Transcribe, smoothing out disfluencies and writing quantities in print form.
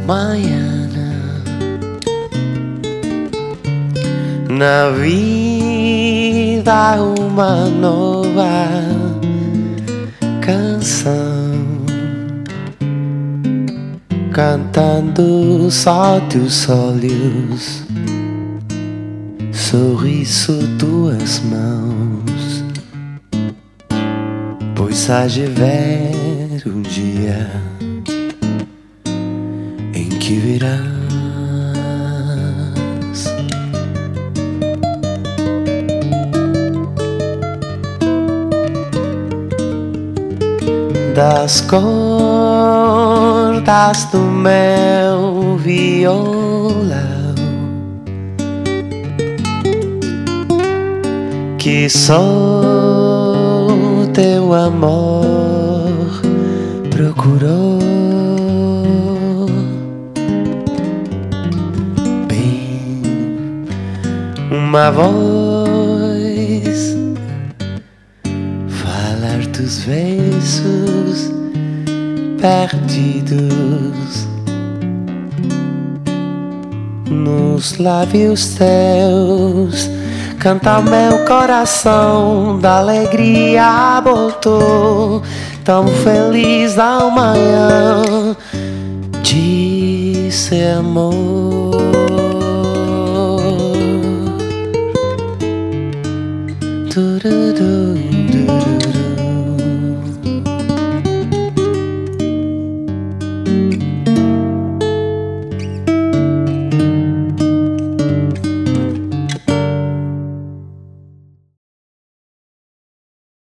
mañana. Na vida uma nova canção, cantando só teus olhos, sorriso tuas mãos, pois há de ver um dia em que virás das cordas do meu violão, que só teu amor procurou. Bem, uma voz falar dos versos perdidos nos lábios teus. Canta meu coração, da alegria botou, tão feliz da manhã, disse amor. Tururu, tururu.